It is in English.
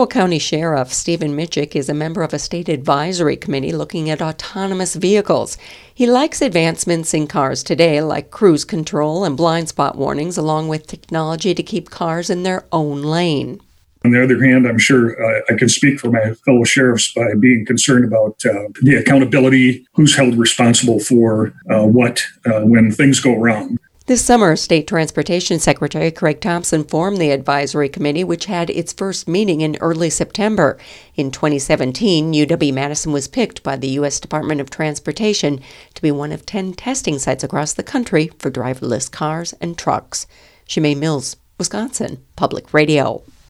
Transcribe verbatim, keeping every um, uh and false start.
Ottawa County Sheriff Stephen Mitchick is a member of a state advisory committee looking at autonomous vehicles. He likes advancements in cars today, like cruise control and blind spot warnings, along with technology to keep cars in their own lane. On the other hand, I'm sure uh, I can speak for my fellow sheriffs by being concerned about uh, the accountability, who's held responsible for uh, what uh, when things go wrong. This summer, State Transportation Secretary Craig Thompson formed the advisory committee, which had its first meeting in early September. In twenty seventeen, U W-Madison was picked by the U S Department of Transportation to be one of ten testing sites across the country for driverless cars and trucks. Shemay Mills, Wisconsin Public Radio.